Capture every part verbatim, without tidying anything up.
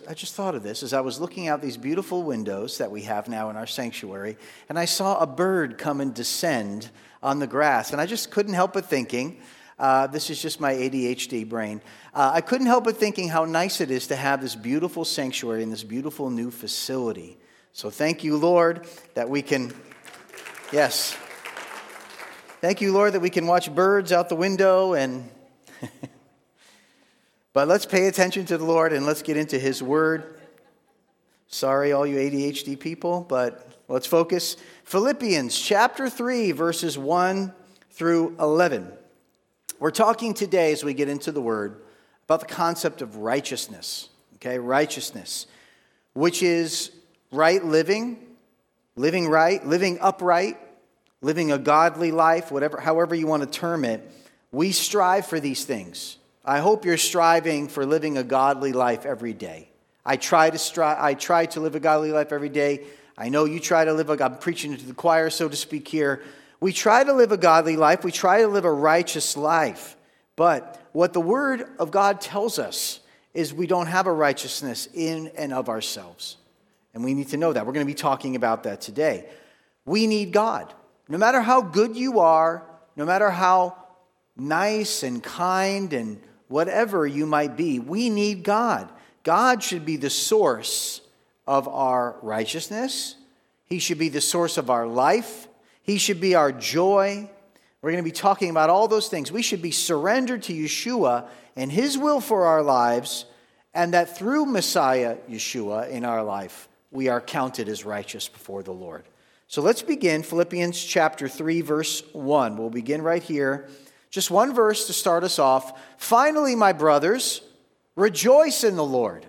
I just thought of this as I was looking out these beautiful windows that we have now in our sanctuary, and I saw a bird come and descend on the grass, and I just couldn't help but thinking, uh, this is just my A D H D brain, uh, I couldn't help but thinking how nice it is to have this beautiful sanctuary and this beautiful new facility. So thank you, Lord, that we can, yes, thank you, Lord, that we can watch birds out the window and... But let's pay attention to the Lord and let's get into His Word. Sorry, all you A D H D people, but let's focus. Philippians chapter three, verses one through eleven. We're talking today, as we get into the Word, about the concept of righteousness. Okay, righteousness, which is right living, living right, living upright, living a godly life, whatever, however you want to term it. We strive for these things. I hope you're striving for living a godly life every day. I try to strive. I try to live a godly life every day. I know you try to live a, I'm preaching to the choir, so to speak here. We try to live a godly life. We try to live a righteous life. But what the Word of God tells us is we don't have a righteousness in and of ourselves. And we need to know that. We're going to be talking about that today. We need God. No matter how good you are, no matter how nice and kind and whatever you might be, we need God. God should be the source of our righteousness. He should be the source of our life. He should be our joy. We're going to be talking about all those things. We should be surrendered to Yeshua and His will for our lives, and that through Messiah Yeshua in our life, we are counted as righteous before the Lord. So let's begin Philippians chapter three, verse one. We'll begin right here. Just one verse to start us off. Finally, my brothers, rejoice in the Lord.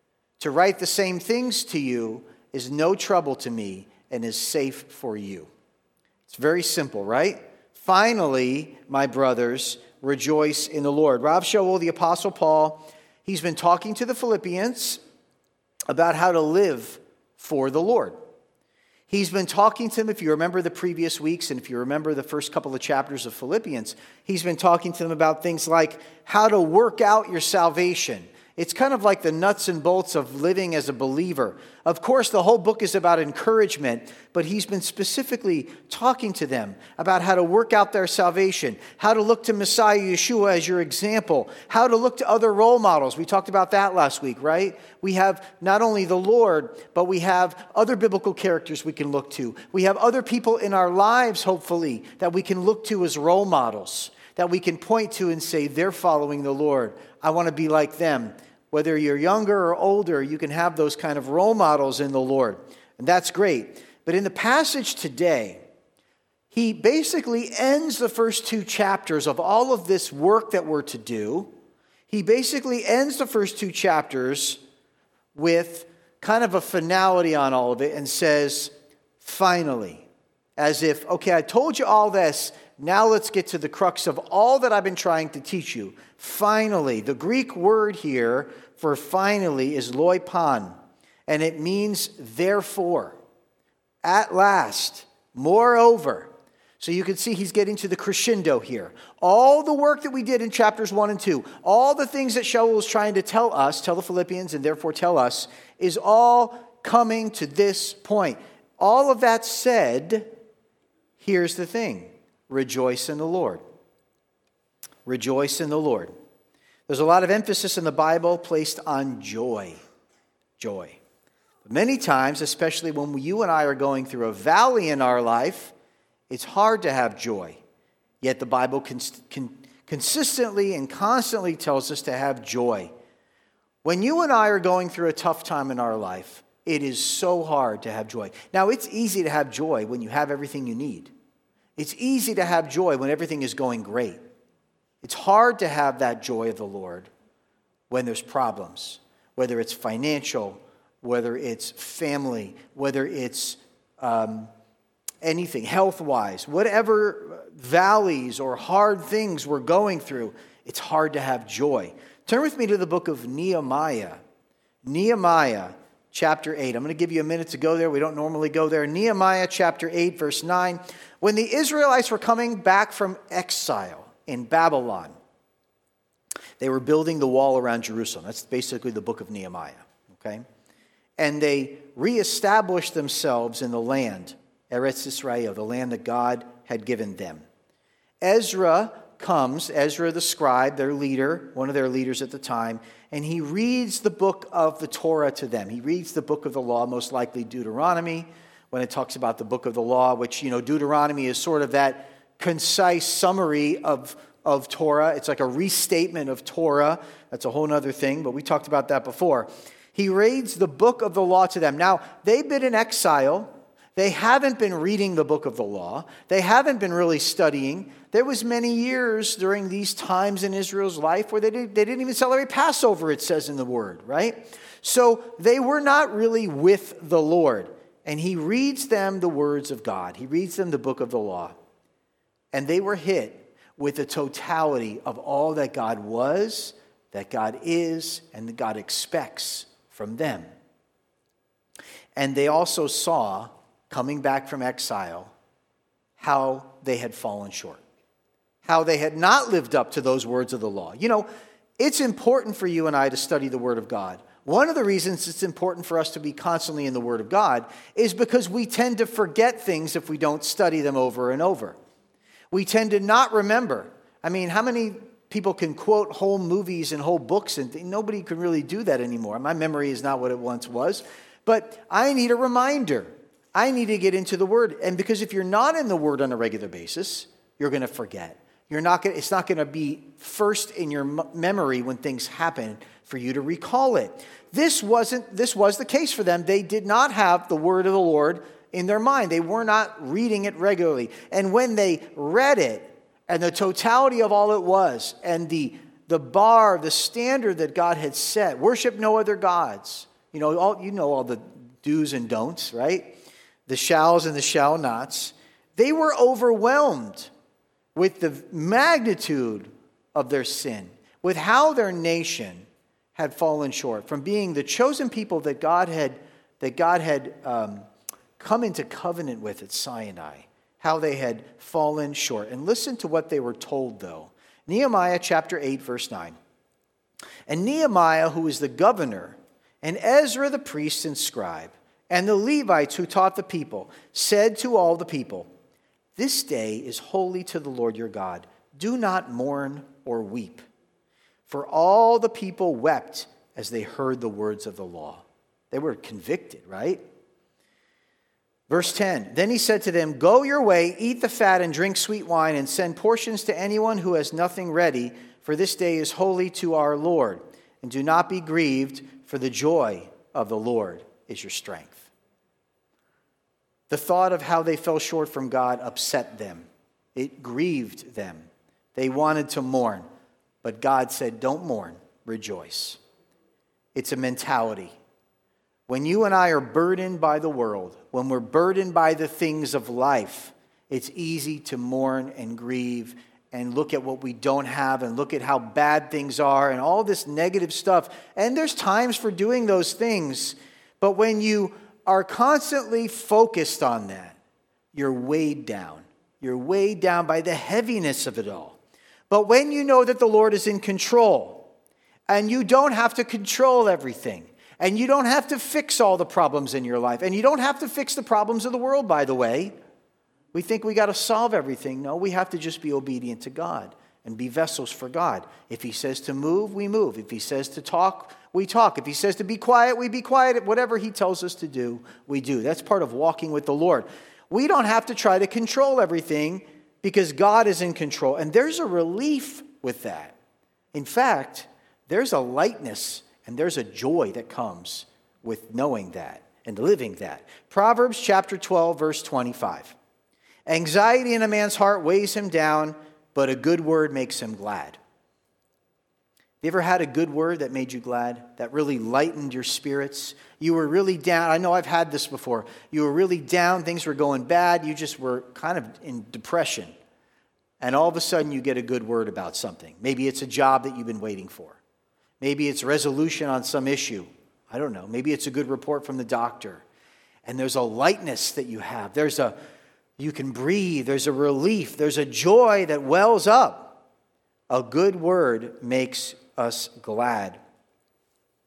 To write the same things to you is no trouble to me and is safe for you. It's very simple, right? Finally, my brothers, rejoice in the Lord. Rav Shaul, the Apostle Paul, he's been talking to the Philippians about how to live for the Lord. He's been talking to them, if you remember the previous weeks, and if you remember the first couple of chapters of Philippians, he's been talking to them about things like how to work out your salvation. It's kind of like the nuts and bolts of living as a believer. Of course, the whole book is about encouragement, but he's been specifically talking to them about how to work out their salvation, how to look to Messiah Yeshua as your example, how to look to other role models. We talked about that last week, right? We have not only the Lord, but we have other biblical characters we can look to. We have other people in our lives, hopefully, that we can look to as role models, that we can point to and say, they're following the Lord. I want to be like them. Whether you're younger or older, you can have those kind of role models in the Lord. And that's great. But in the passage today, he basically ends the first two chapters of all of this work that we're to do. He basically ends the first two chapters with kind of a finality on all of it and says, finally, as if, okay, I told you all this. Now let's get to the crux of all that I've been trying to teach you. Finally, the Greek word here for finally is loipan, and it means therefore, at last, moreover. So you can see he's getting to the crescendo here. All the work that we did in chapters one and two, all the things that Shaul is trying to tell us, tell the Philippians, and therefore tell us, is all coming to this point. All of that said, here's the thing. Rejoice in the Lord. Rejoice in the Lord. There's a lot of emphasis in the Bible placed on joy. Joy. But many times, especially when you and I are going through a valley in our life, it's hard to have joy. Yet the Bible cons- con- consistently and constantly tells us to have joy. When you and I are going through a tough time in our life, it is so hard to have joy. Now, it's easy to have joy when you have everything you need. It's easy to have joy when everything is going great. It's hard to have that joy of the Lord when there's problems, whether it's financial, whether it's family, whether it's um, anything, health-wise, whatever valleys or hard things we're going through, it's hard to have joy. Turn with me to the book of Nehemiah. Nehemiah chapter eight. I'm going to give you a minute to go there. We don't normally go there. Nehemiah chapter eight, verse nine. When the Israelites were coming back from exile in Babylon, they were building the wall around Jerusalem. That's basically the book of Nehemiah. okay? And they reestablished themselves in the land, Eretz Israel, the land that God had given them. Ezra comes, Ezra the scribe, their leader, one of their leaders at the time, and he reads the book of the Torah to them. He reads the book of the law, most likely Deuteronomy, when it talks about the book of the law, which, you know, Deuteronomy is sort of that concise summary of, of Torah. It's like a restatement of Torah. That's a whole other thing, but we talked about that before. He reads the book of the law to them. Now, they've been in exile. They haven't been reading the book of the law. They haven't been really studying. There was many years during these times in Israel's life where they, did, they didn't even celebrate Passover, it says in the Word, right? So they were not really with the Lord. And he reads them the words of God. He reads them the book of the law. And they were hit with the totality of all that God was, that God is, and that God expects from them. And they also saw, coming back from exile, how they had fallen short. How they had not lived up to those words of the law. You know, it's important for you and I to study the Word of God. One of the reasons it's important for us to be constantly in the Word of God is because we tend to forget things if we don't study them over and over. We tend to not remember. I mean, how many people can quote whole movies and whole books, and th- nobody can really do that anymore. My memory is not what it once was. But I need a reminder. I need to get into the Word. And because if you're not in the Word on a regular basis, you're going to forget. You're not going. It's not going to be first in your m- memory when things happen for you to recall it. This wasn't. This was the case for them. They did not have the word of the Lord in their mind. They were not reading it regularly. And when they read it, and the totality of all it was, and the the bar, the standard that God had set, worship no other gods. You know, all you know all the do's and don'ts, right? The shalls and the shall nots. They were overwhelmed with the magnitude of their sin, with how their nation had fallen short from being the chosen people that God had that God had um, come into covenant with at Sinai, how they had fallen short. And listen to what they were told, though. Nehemiah chapter eight, verse nine. And Nehemiah, who was the governor, and Ezra the priest and scribe, and the Levites who taught the people, said to all the people, "This day is holy to the Lord your God. Do not mourn or weep." For all the people wept as they heard the words of the law. They were convicted, right? Verse ten, then he said to them, "Go your way, eat the fat and drink sweet wine, and send portions to anyone who has nothing ready, for this day is holy to our Lord. And do not be grieved, for the joy of the Lord is your strength." The thought of how they fell short from God upset them. It grieved them. They wanted to mourn. But God said, don't mourn, rejoice. It's a mentality. When you and I are burdened by the world, when we're burdened by the things of life, it's easy to mourn and grieve and look at what we don't have and look at how bad things are and all this negative stuff. And there's times for doing those things. But when you are constantly focused on that, you're weighed down. You're weighed down by the heaviness of it all. But when you know that the Lord is in control, and you don't have to control everything, and you don't have to fix all the problems in your life, and you don't have to fix the problems of the world, by the way. We think we got to solve everything. No, we have to just be obedient to God and be vessels for God. If he says to move, we move. If he says to talk, we talk. If he says to be quiet, we be quiet. Whatever he tells us to do, we do. That's part of walking with the Lord. We don't have to try to control everything because God is in control. And there's a relief with that. In fact, there's a lightness and there's a joy that comes with knowing that and living that. Proverbs chapter twelve, verse twenty-five. Anxiety in a man's heart weighs him down, but a good word makes him glad. You ever had a good word that made you glad, that really lightened your spirits? You were really down. I know I've had this before. You were really down. Things were going bad. You just were kind of in depression. And all of a sudden you get a good word about something. Maybe it's a job that you've been waiting for. Maybe it's resolution on some issue. I don't know. Maybe it's a good report from the doctor. And there's a lightness that you have. There's a, you can breathe. There's a relief. There's a joy that wells up. A good word makes us glad.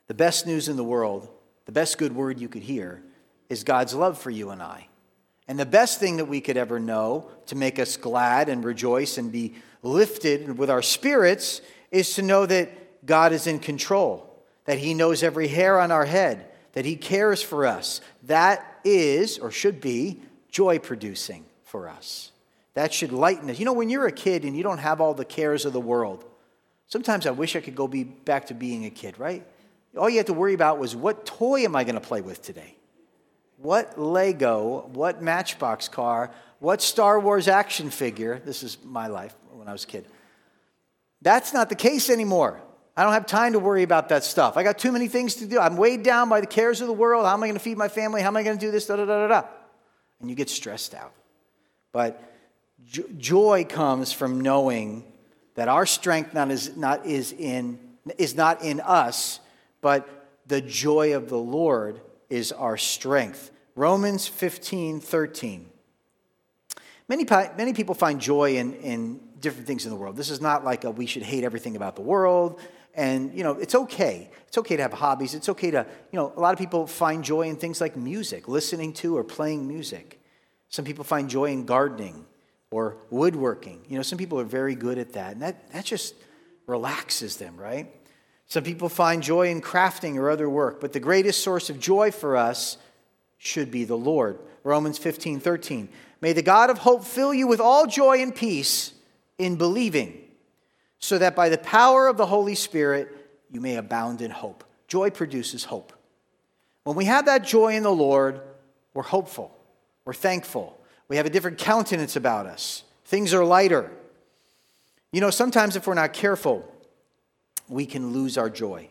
The best news in the world, the best good word you could hear, is God's love for you and I. And the best thing that we could ever know to make us glad and rejoice and be lifted with our spirits is to know that God is in control, that he knows every hair on our head, that he cares for us. That is, or should be, joy-producing for us. That should lighten us. You know, when you're a kid and you don't have all the cares of the world, sometimes I wish I could go be back to being a kid, right? All you had to worry about was, what toy am I going to play with today? What Lego, what Matchbox car, what Star Wars action figure? This is my life when I was a kid. That's not the case anymore. I don't have time to worry about that stuff. I got too many things to do. I'm weighed down by the cares of the world. How am I going to feed my family? How am I going to do this? Da, da, da, da, da. And you get stressed out. But jo- joy comes from knowing that our strength not is, not is, in, is not in us, but the joy of the Lord is our strength. Romans fifteen thirteen. Many, many people find joy in, in different things in the world. This is not like a, we should hate everything about the world. And, you know, it's okay. It's okay to have hobbies. It's okay to, you know, a lot of people find joy in things like music, listening to or playing music. Some people find joy in gardening or woodworking. You know, some people are very good at that. And that, that just relaxes them, right? Some people find joy in crafting or other work. But the greatest source of joy for us should be the Lord. Romans fifteen thirteen. May the God of hope fill you with all joy and peace in believing, so that by the power of the Holy Spirit you may abound in hope. Joy produces hope. When we have that joy in the Lord, we're hopeful. We're thankful. We have a different countenance about us. Things are lighter. You know, sometimes if we're not careful, we can lose our joy.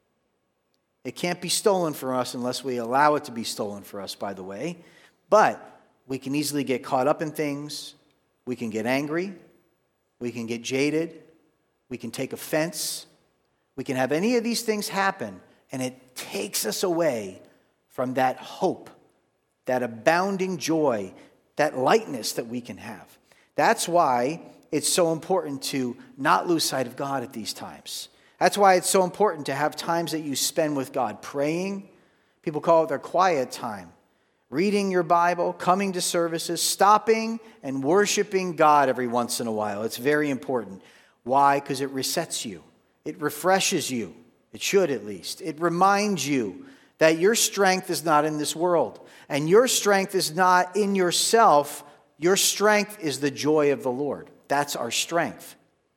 It can't be stolen from us unless we allow it to be stolen for us, by the way. But we can easily get caught up in things. We can get angry. We can get jaded. We can take offense. We can have any of these things happen, and it takes us away from that hope, that abounding joy, that lightness that we can have. That's why it's so important to not lose sight of God at these times. That's why it's so important to have times that you spend with God praying. People call it their quiet time. Reading your Bible, coming to services, stopping and worshiping God every once in a while. It's very important. Why? Because it resets you. It refreshes you. It should at least. It reminds you that your strength is not in this world. And your strength is not in yourself. Your strength is the joy of the Lord. That's our strength.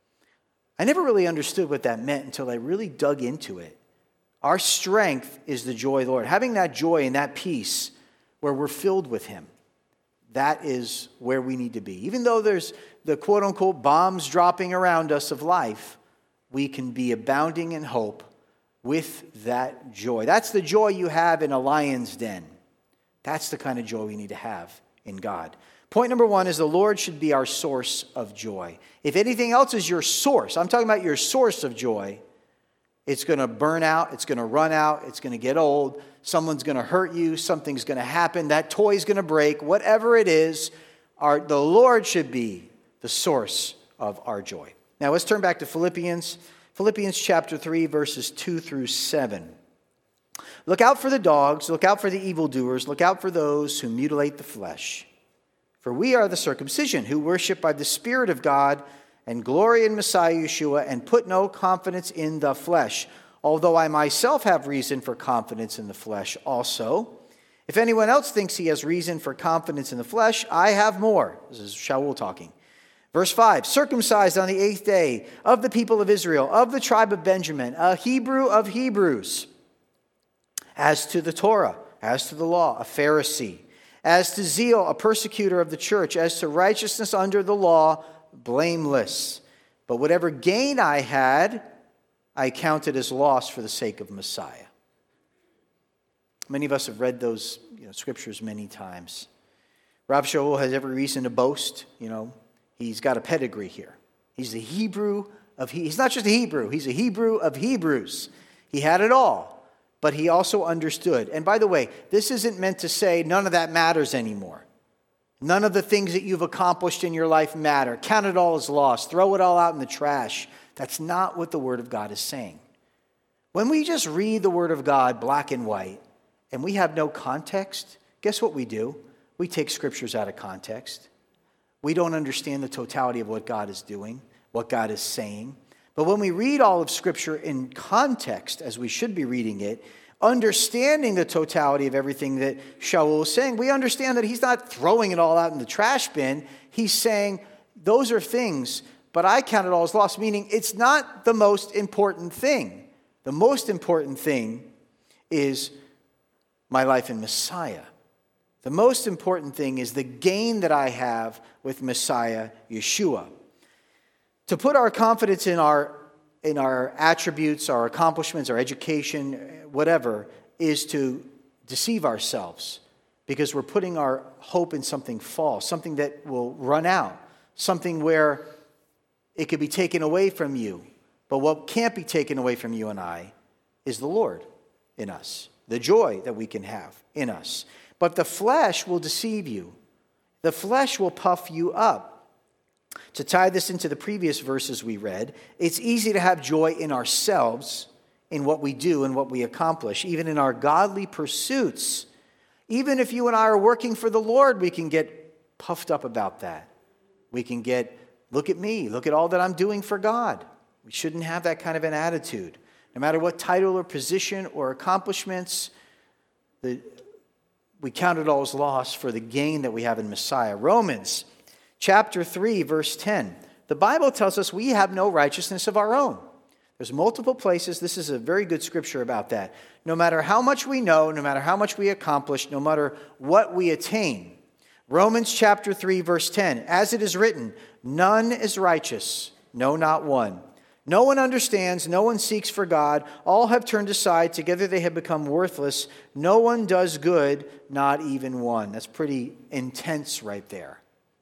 I never really understood what that meant until I really dug into it. Our strength is the joy of the Lord. Having that joy and that peace where we're filled with him, that is where we need to be. Even though there's the quote-unquote bombs dropping around us of life, we can be abounding in hope with that joy. That's the joy you have in a lion's den. That's the kind of joy we need to have in God. Point number one is the Lord should be our source of joy. If anything else is your source, I'm talking about your source of joy, it's going to burn out, it's going to run out, it's going to get old, someone's going to hurt you, something's going to happen, that toy's going to break, whatever it is, our, the Lord should be the source of our joy. Now let's turn back to Philippians. Philippians chapter three, verses two through seven. Look out for the dogs, look out for the evildoers, look out for those who mutilate the flesh. For we are the circumcision who worship by the Spirit of God and glory in Messiah Yeshua and put no confidence in the flesh, although I myself have reason for confidence in the flesh also. If anyone else thinks he has reason for confidence in the flesh, I have more. This is Shaul talking. Verse five, circumcised on the eighth day, of the people of Israel, of the tribe of Benjamin, a Hebrew of Hebrews. As to the Torah, as to the law, a Pharisee. As to zeal, a persecutor of the church. As to righteousness under the law, blameless. But whatever gain I had, I counted as loss for the sake of Messiah. Many of us have read those you know, scriptures many times. Rav Shaul has every reason to boast. You know, he's got a pedigree here. He's the Hebrew of he. He's not just a Hebrew. He's a Hebrew of Hebrews. He had it all. But he also understood. And by the way, this isn't meant to say none of that matters anymore. None of the things that you've accomplished in your life matter. Count it all as lost. Throw it all out in the trash. That's not what the Word of God is saying. When we just read the Word of God black and white and we have no context, guess what we do? We take scriptures out of context. We don't understand the totality of what God is doing, what God is saying. But when we read all of Scripture in context, as we should be reading it, understanding the totality of everything that Shaul is saying, we understand that he's not throwing it all out in the trash bin. He's saying, those are things, but I count it all as loss, meaning it's not the most important thing. The most important thing is my life in Messiah. The most important thing is the gain that I have with Messiah, Yeshua. To put our confidence in our, in our attributes, our accomplishments, our education, whatever, is to deceive ourselves because we're putting our hope in something false, something that will run out, something where it could be taken away from you. But what can't be taken away from you and I is the Lord in us, the joy that we can have in us. But the flesh will deceive you. The flesh will puff you up. To tie this into the previous verses we read, it's easy to have joy in ourselves, in what we do and what we accomplish, even in our godly pursuits. Even if you and I are working for the Lord, we can get puffed up about that. We can get, look at me, look at all that I'm doing for God. We shouldn't have that kind of an attitude. No matter what title or position or accomplishments, the, we count it all as loss for the gain that we have in Messiah. Romans chapter three, verse ten. The Bible tells us we have no righteousness of our own. There's multiple places. This is a very good scripture about that. No matter how much we know, no matter how much we accomplish, no matter what we attain. Romans chapter three, verse ten. As it is written, none is righteous, no, not one. No one understands, no one seeks for God. All have turned aside, together they have become worthless. No one does good, not even one. That's pretty intense right there.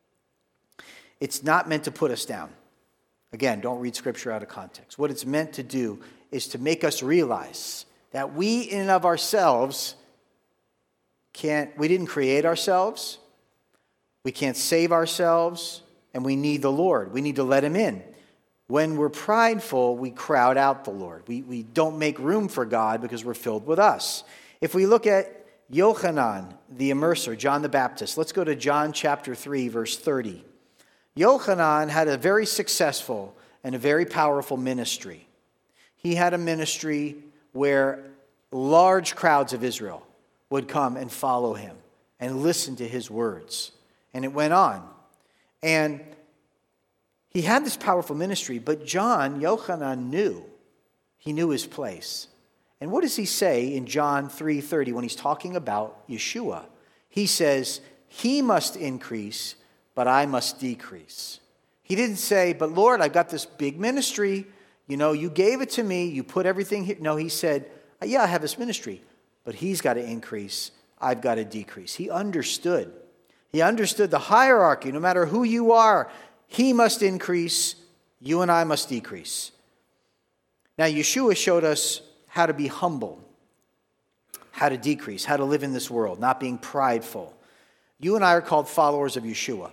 It's not meant to put us down. Again, don't read scripture out of context. What it's meant to do is to make us realize that we in and of ourselves can't, we didn't create ourselves, we can't save ourselves, and we need the Lord. We need to let him in. When we're prideful, we crowd out the Lord. We, we don't make room for God because we're filled with us. If we look at Yochanan, the immerser, John the Baptist, let's go to John chapter three, verse thirty. Yochanan had a very successful and a very powerful ministry. He had a ministry where large crowds of Israel would come and follow him and listen to his words. And it went on. And he had this powerful ministry, but John, Yochanan, knew. He knew his place. And what does he say in John three thirty when he's talking about Yeshua? He says, he must increase, but I must decrease. He didn't say, but Lord, I've got this big ministry. You know, you gave it to me. You put everything here. No, he said, yeah, I have this ministry, but he's got to increase. I've got to decrease. He understood. He understood the hierarchy. No matter who you are, he must increase. You and I must decrease. Now, Yeshua showed us how to be humble, how to decrease, how to live in this world, not being prideful. You and I are called followers of Yeshua.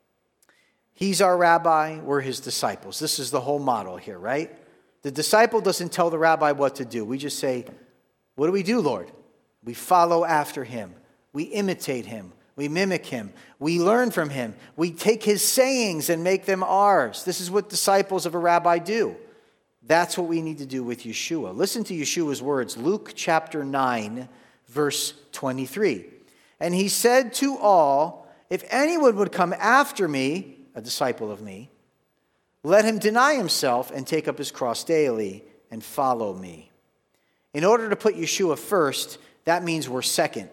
He's our rabbi, we're his disciples. This is the whole model here, right? The disciple doesn't tell the rabbi what to do. We just say, what do we do, Lord? We follow after him. We imitate him. We mimic him. We learn from him. We take his sayings and make them ours. This is what disciples of a rabbi do. That's what we need to do with Yeshua. Listen to Yeshua's words. Luke chapter nine, verse twenty-three. And he said to all, if anyone would come after me, a disciple of me, let him deny himself and take up his cross daily and follow me. In order to put Yeshua first, that means we're second.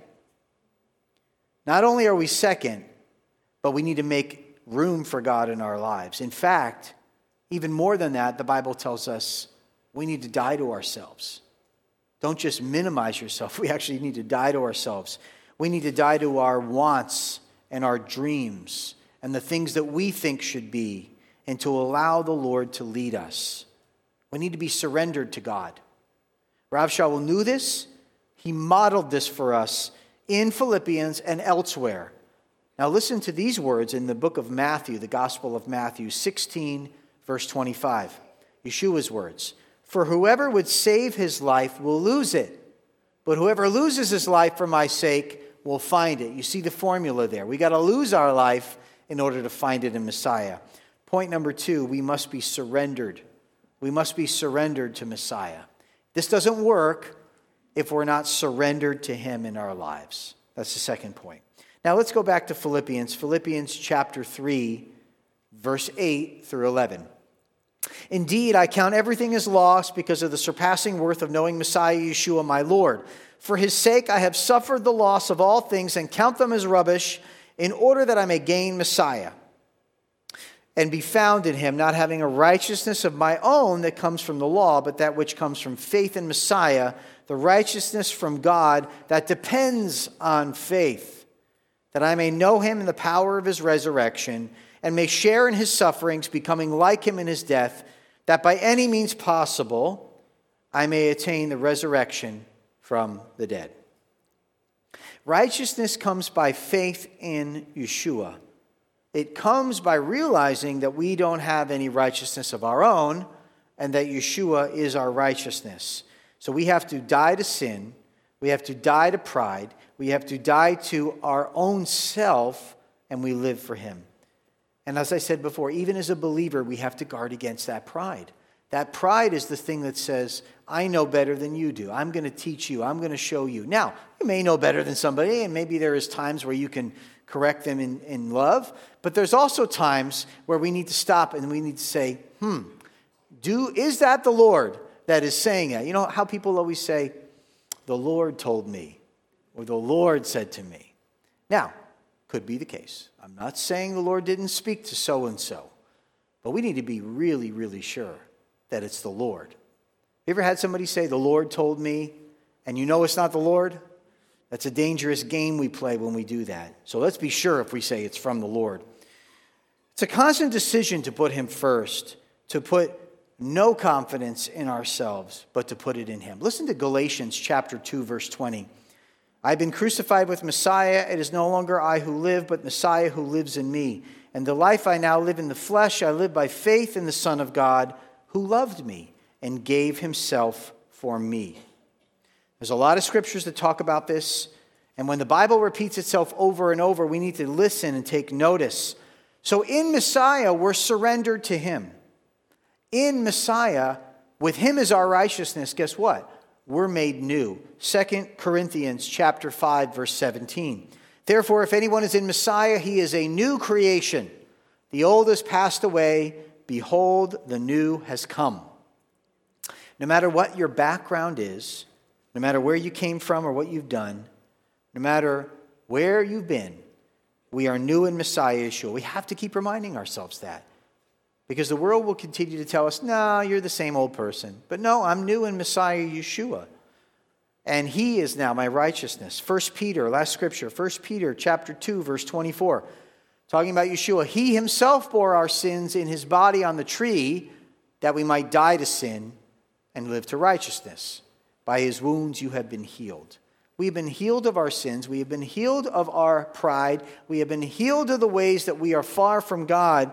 Not only are we second, but we need to make room for God in our lives. In fact, even more than that, the Bible tells us we need to die to ourselves. Don't just minimize yourself. We actually need to die to ourselves. We need to die to our wants and our dreams and the things that we think should be, and to allow the Lord to lead us. We need to be surrendered to God. Rav Shaul knew this. He modeled this for us in Philippians and elsewhere. Now listen to these words in the book of Matthew, the Gospel of Matthew, sixteen, verse twenty-five. Yeshua's words. For whoever would save his life will lose it. But whoever loses his life for my sake will find it. You see the formula there. We got to lose our life in order to find it in Messiah. Point number two, we must be surrendered. We must be surrendered to Messiah. This doesn't work if we're not surrendered to him in our lives. That's the second point. Now let's go back to Philippians. Philippians chapter three, verse eight through eleven. Indeed, I count everything as loss because of the surpassing worth of knowing Messiah Yeshua my Lord. For his sake I have suffered the loss of all things and count them as rubbish in order that I may gain Messiah and be found in him, not having a righteousness of my own that comes from the law, but that which comes from faith in Messiah, the righteousness from God that depends on faith, that I may know him in the power of his resurrection and may share in his sufferings, becoming like him in his death, that by any means possible I may attain the resurrection from the dead. Righteousness comes by faith in Yeshua. It comes by realizing that we don't have any righteousness of our own and that Yeshua is our righteousness. So we have to die to sin. We have to die to pride. We have to die to our own self, and we live for him. And as I said before, even as a believer, we have to guard against that pride. That pride is the thing that says, I know better than you do. I'm going to teach you. I'm going to show you. Now, you may know better than somebody, and maybe there is times where you can correct them in, in love. But there's also times where we need to stop and we need to say, hmm, do is that the Lord that is saying that? You know how people always say, the Lord told me, or the Lord said to me. Now, could be the case. I'm not saying the Lord didn't speak to so-and-so, but we need to be really, really sure that it's the Lord. You ever had somebody say, the Lord told me, and you know it's not the Lord? That's a dangerous game we play when we do that. So let's be sure if we say it's from the Lord. It's a constant decision to put him first, to put no confidence in ourselves, but to put it in him. Listen to Galatians chapter two, verse twenty. I've been crucified with Messiah. It is no longer I who live, but Messiah who lives in me. And the life I now live in the flesh, I live by faith in the Son of God, who loved me and gave himself for me. There's a lot of scriptures that talk about this. And when the Bible repeats itself over and over, we need to listen and take notice. So in Messiah, we're surrendered to him. In Messiah, with him as our righteousness, guess what? We're made new. Second Corinthians chapter five, verse seventeen. Therefore, if anyone is in Messiah, he is a new creation. The old has passed away. Behold, the new has come. No matter what your background is, no matter where you came from or what you've done, no matter where you've been, we are new in Messiah Yeshua. We have to keep reminding ourselves that. Because the world will continue to tell us, no, you're the same old person. But no, I'm new in Messiah Yeshua. And he is now my righteousness. First Peter, last scripture, First Peter chapter two, verse twenty-four. Talking about Yeshua. He himself bore our sins in his body on the tree, that we might die to sin and live to righteousness. By his wounds you have been healed. We have been healed of our sins. We have been healed of our pride. We have been healed of the ways that we are far from God.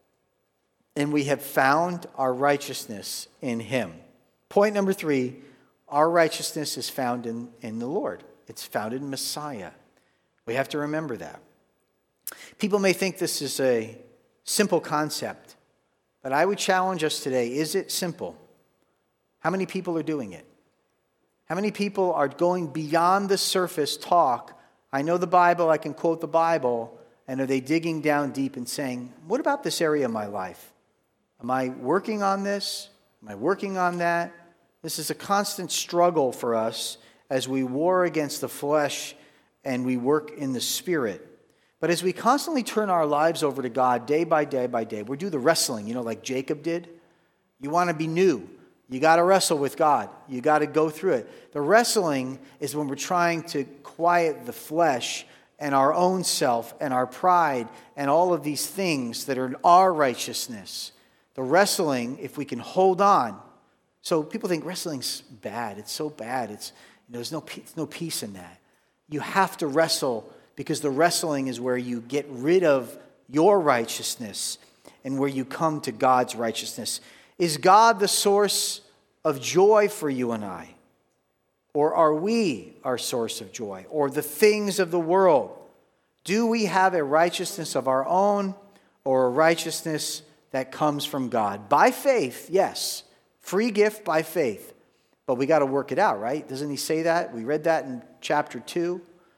And we have found our righteousness in him. Point number three, our righteousness is found in, in the Lord. It's found in Messiah. We have to remember that. People may think this is a simple concept, but I would challenge us today, is it simple? How many people are doing it? How many people are going beyond the surface talk? I know the Bible, I can quote the Bible, and are they digging down deep and saying, what about this area of my life? Am I working on this? Am I working on that? This is a constant struggle for us as we war against the flesh and we work in the spirit. But as we constantly turn our lives over to God day by day by day, we do the wrestling, you know, like Jacob did. You want to be new. You got to wrestle with God. You got to go through it. The wrestling is when we're trying to quiet the flesh and our own self and our pride and all of these things that are our righteousness. The wrestling, if we can hold on. So people think wrestling's bad. It's so bad. It's, you know, there's no, there's no peace in that. You have to wrestle because the wrestling is where you get rid of your righteousness and where you come to God's righteousness. Is God the source of joy for you and I? Or are we our source of joy? Or the things of the world? Do we have a righteousness of our own or a righteousness that comes from God? By faith, yes. Free gift by faith. But we got to work it out, right? Doesn't he say that? We read that in chapter two.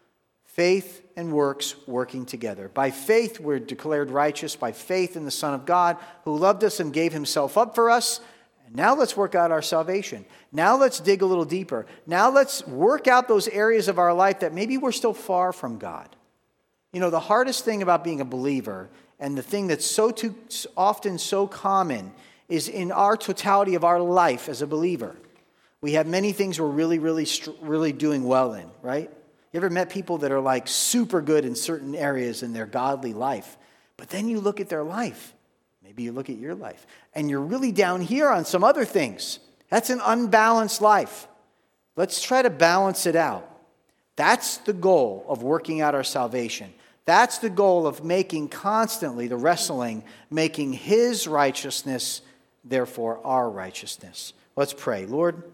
Faith and works working together. By faith we're declared righteous. By faith in the Son of God who loved us and gave himself up for us. And now let's work out our salvation. Now let's dig a little deeper. Now let's work out those areas of our life that maybe we're still far from God. You know, the hardest thing about being a believer, and the thing that's so too often so common, is in our totality of our life as a believer. We have many things we're really, really, really doing well in, right? You ever met people that are like super good in certain areas in their godly life, but then you look at their life, maybe you look at your life, and you're really down here on some other things. That's an unbalanced life. Let's try to balance it out. That's the goal of working out our salvation. That's the goal of making constantly the wrestling, making his righteousness, therefore our righteousness. Let's pray. Lord,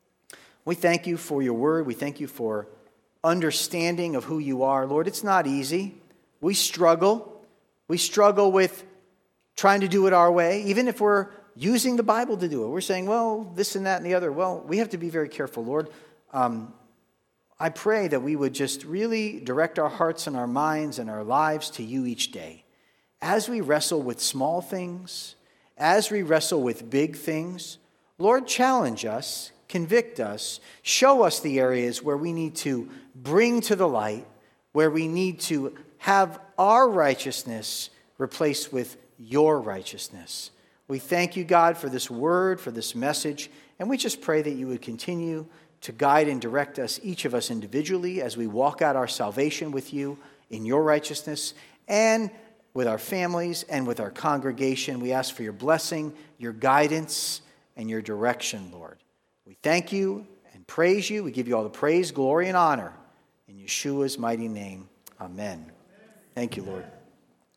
we thank you for your word. We thank you for understanding of who you are. Lord, it's not easy. We struggle. We struggle with trying to do it our way, even if we're using the Bible to do it. We're saying, well, this and that and the other. Well, we have to be very careful, Lord. Um, I pray that we would just really direct our hearts and our minds and our lives to you each day. As we wrestle with small things, as we wrestle with big things, Lord, challenge us, convict us, show us the areas where we need to bring to the light, where we need to have our righteousness replaced with your righteousness. We thank you, God, for this word, for this message, and we just pray that you would continue to guide and direct us, each of us individually, as we walk out our salvation with you in your righteousness, and with our families and with our congregation. We ask for your blessing, your guidance, and your direction, Lord. We thank you and praise you. We give you all the praise, glory, and honor. In Yeshua's mighty name, amen. Thank you, Lord.